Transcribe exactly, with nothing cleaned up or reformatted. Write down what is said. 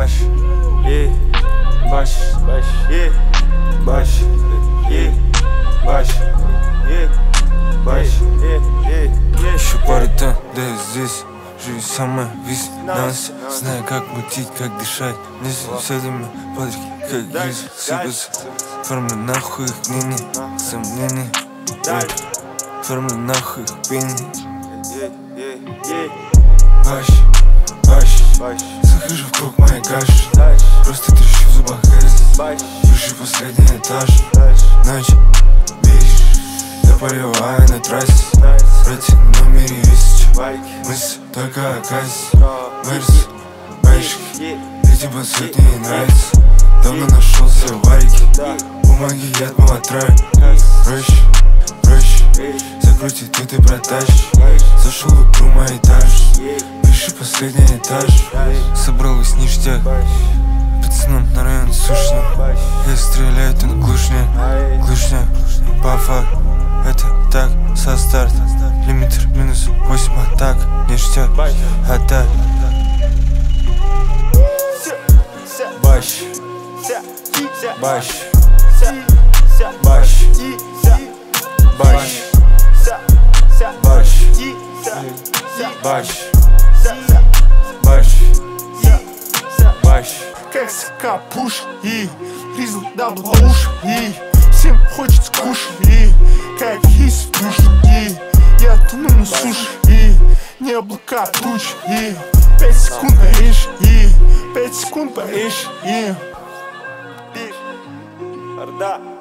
Баш, е, баш, баш, е, баш, е, баш, е, баш, е, е, е. Еще пару там, да я здесь. Жизнь сама висит на нас. Знаю, как мутить, как дышать. Не с этими патрики, как жизнь сыпется. Формы нахуй их мнений, сомнений. Формы нахуй их пени. Баш, баш, захожу в круг моей каши. Просто трещу в зубах грязь. Пиши последний этаж. Ночь, бич, я поливаю на трассе. Братья на номере есть. Мысль только о кассе. Мерс, бэшки, эти бассейты не нравятся. Давно нашелся в варике. Бумаги я отмолотраю. Проще, проще, закрутить тут и протащишь. Зашел в игру мой этаж. Пиши последний этаж. Собралась ништяк. Пацанам на район сушно. Я стреляю, ты на глушня. Глушня, по факту. Это так, со старта. Лимитер минус восемь атак. Ништяк, атак. Баш, баш, баш, баш, баш, баш, баш, баш. Как ска пуш и Ризл дабл пуш и всем хочется кушать и как из душ и я тону на суше и не облака туч и пять секунд паришь и пять секунд паришь и Орда.